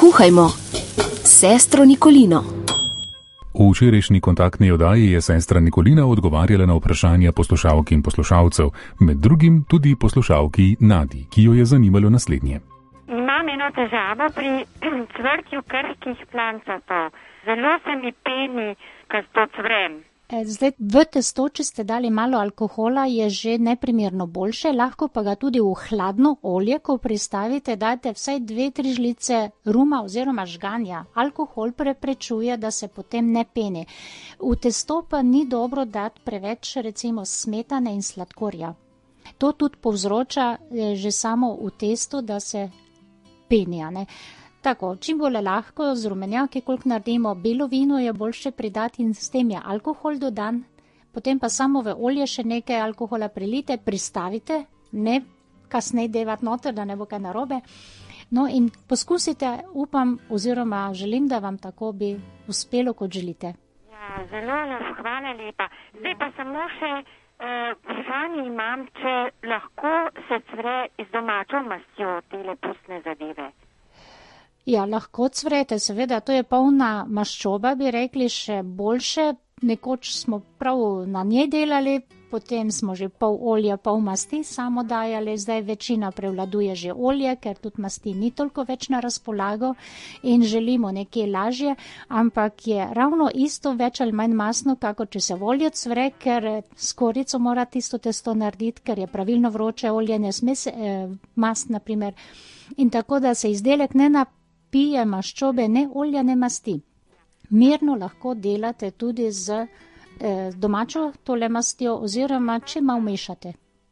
Kuhajmo s sestro Nikolino. V včerajšnji kontaktni oddaji je sestra Nikolina odgovarjala na vprašanja poslušalk in poslušalcev, med drugim tudi poslušalki Nadi, ki jo je zanimalo naslednje. Imam eno težavo pri cvrtju krhkih plancatov. Zelo se mi peni, ko to cvrem. Zdaj, v testo, če ste dali malo alkohola, je že neprimerno boljše, lahko pa ga tudi v hladno olje, ko pristavite, dajte vsaj 2-3 žlice ruma oziroma žganja. Alkohol preprečuje, da se potem ne peni. V testo pa ni dobro dati preveč, recimo, smetane in sladkorja. To tudi povzroča že samo v testu, da se penja, ne. Tako, čim bolj lahko z rumenjaki, koliko naredimo, belo vino je boljše pridati in s tem je alkohol dodan, potem pa samo v olje še nekaj alkohola prilite, pristavite, ne kasneje devati noter, da ne bo kaj narobe. No in poskusite, upam oziroma želim, da vam tako bi uspelo, kot želite. Ja, zelo hvala lepa. Zdaj pa samo še vprašanje imam, če lahko se cvre z domačo mastjo tele pustne zadeve. Ja, lahko cvrete, seveda, to je polna maščoba, bi rekli, še boljše. Nekoč smo prav na njej delali, potem smo že pol olja, pol masti samo dajali, zdaj večina prevladuje že olje, ker tudi masti ni toliko več na razpolago in želimo nekje lažje, ampak je ravno isto več ali manj masno, kako če se olje cvre, ker s korico mora tisto testo narediti, ker je pravilno vroče olje, ne sme se mast, naprimer. In tako, da se izdelek ne pije maščobe, ne olja, ne masti. Mirno lahko delate tudi z domačo tole mastjo oziroma če malo mešate.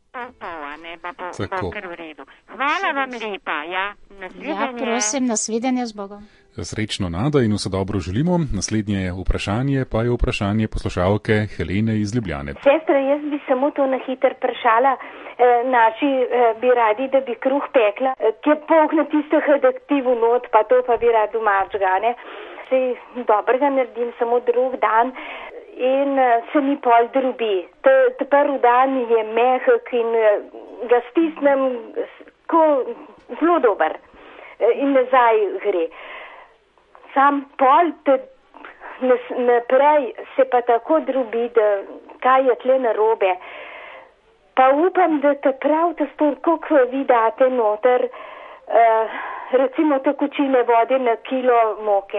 Tako. Hvala vam lepa, ja. Ja, prosim, nasvidenje z Bogom. Srečno, Nada, in vse dobro želimo. Naslednje vprašanje pa je vprašanje poslušalke Helene iz Ljubljane. Sestra, jaz bi samo to na hitro vprašala. Naši bi radi, da bi kruh pekla, ki je poln tistih aditivov not, pa to pa bi rad doma žgane. Sej dobrega naredim samo drug dan in se mi pol drobi. Ta prvi dan je mehek in ga stisnem zelo dober in nazaj gre. Sam pol naprej se pa tako drobi, da kaj je tle narobe. Pa upam, da te prav testo, koliko vi date noter, recimo tekočine vode na kilo moke.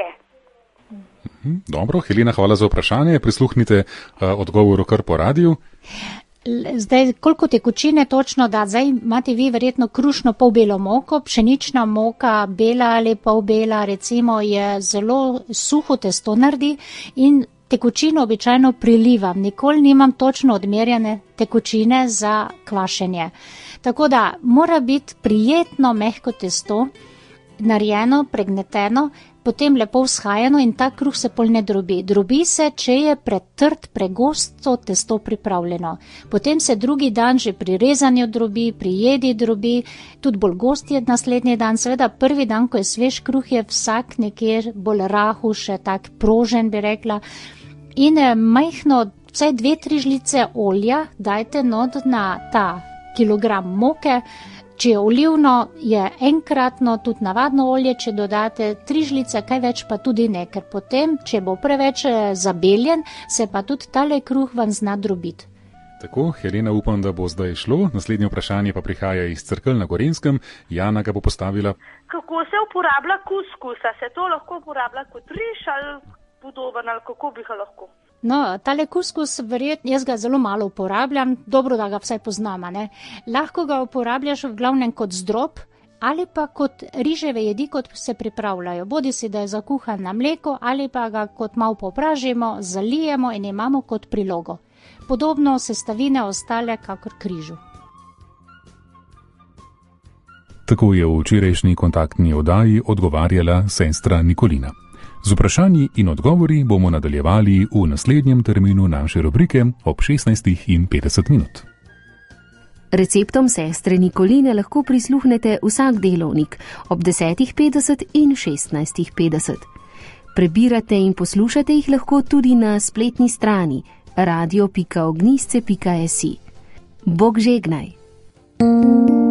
Dobro, Helena, hvala za vprašanje. Prisluhnite odgovoru kar po radiju. Zdaj, koliko tekočine točno da? Zdaj imate vi verjetno krušno polbelo moko, pšenična moka, bela ali polbela, recimo je zelo suho testo naredi in tekočino običajno prilivam, nikoli nimam točno odmerjene tekočine za kvašenje. Tako da mora biti prijetno mehko testo, narejeno, pregneteno, potem lepo vzhajano in ta kruh se pol ne drobi. Drobi se, če je pretrd, pregosto testo pripravljeno. Potem se drugi dan že pri rezanju drobi, pri jedi drobi, tudi bolj gost je naslednji dan. Seveda prvi dan, ko je svež kruh, je vsak nekjer bolj rahu, še tak prožen, bi rekla. In majhno, vsaj 2-3 žlice olja dajte not na ta kilogram moke. Če je olivno, je enkratno, tudi navadno olje, če dodate 3 žlice, kaj več pa tudi ne, ker potem, če bo preveč zabeljen, se pa tudi tale kruh vam zna drobiti. Tako, Helena, upam, da bo zdaj šlo. Naslednje vprašanje pa prihaja iz Cerkelj na Gorenjskem. Jana ga bo postavila. Kako se uporablja kuskusa? Se to lahko uporablja kot riž ali podoben, ali kako bi ga lahko? No, tale kuskus, verjetno, jaz ga zelo malo uporabljam, dobro, da ga vsaj poznamo, ne. Lahko ga uporabljaš v glavnem kot zdrob ali pa kot riževe jedi, kot se pripravljajo. Bodi si, da je zakuhan na mleko ali pa ga kot malo popražimo, zalijemo in imamo kot prilogo. Podobno sestavine ostale kakor križu. Tako je v včerajšnji kontaktni oddaji odgovarjala sestra Nikolina. Z vprašanji in odgovori bomo nadaljevali v naslednjem terminu naše rubrike ob 16:50. Receptom sestre Nikoline lahko prisluhnete vsak delovnik ob 10:50 in 16:50. Prebirate in poslušate jih lahko tudi na spletni strani radio.ognisce.si. Bog žegnaj!